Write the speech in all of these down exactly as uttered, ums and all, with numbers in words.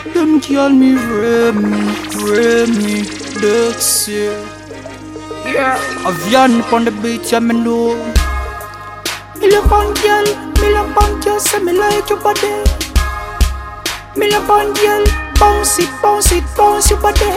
Them call me Remy, Remy, Dexter. Yeah, I've yarn upon the beach, I'm in know. Million pound girl, million pound girl, say me like your body. Million pound girl, bounce it, bounce it, bounce your body.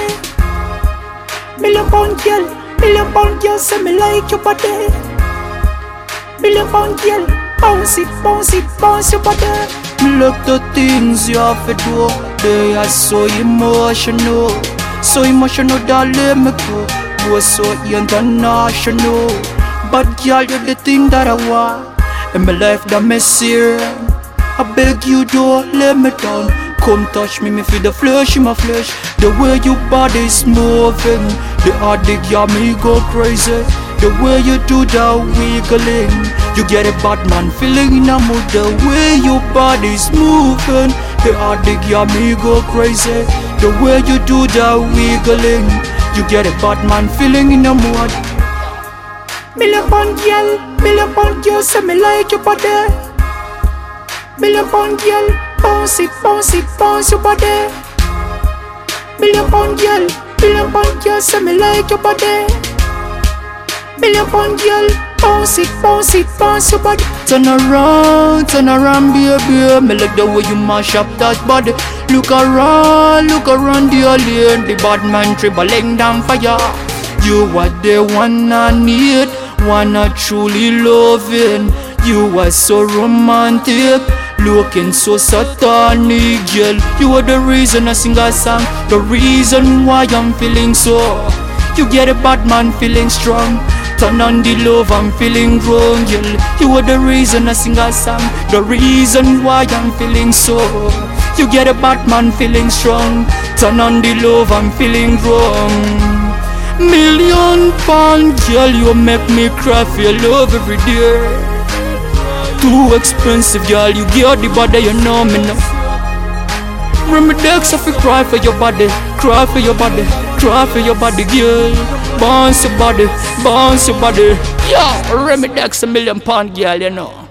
Million pound girl, million pound girl, say me like your body. Million pound girl, bounce it, bounce it, bounce your body. Me look the things you have to do. They are so emotional, so emotional that let me go. You are so international, but girl, you're the thing that I want. In my life that messy, I beg you don't let me down. Come touch me, me feel the flesh in my flesh. The way your body is moving, the addict got me go crazy. The way you do that wiggling, you get a Batman feeling in a mood. The way your body is moving, the addict got me go crazy. The way you do that wiggling, you get a Batman feeling in a mood. Million pound girl, million pound girl, say me like your body. Million pound girl, bounce it, bounce it, bounce your body. Million pound girl, million pound girl, say me like your body. Million pound girl, bounce it, bounce it, bounce your body. Turn around, turn around, baby. Me like the way you mash up that body. Look around, look around the alien. The bad man dribbling down fire. You are the one I need, one I truly loving. You are so romantic, looking so satanic, girl. You are the reason I sing a song, the reason why I'm feeling so. You get a bad man feeling strong. Turn on the love, I'm feeling wrong, girl. You are the reason I sing a song, the reason why I'm feeling so. You get a bad man feeling strong. Turn on the love, I'm feeling wrong. Million pound girl, you make me cry for your love every day. Too expensive, girl, you get the body, you know me now. Remy Dexter, if you cry for your body, cry for your body, cry for your body, girl. Bounce your body, bounce your body. Yeah, Remy Dexter, million pound girl, you know.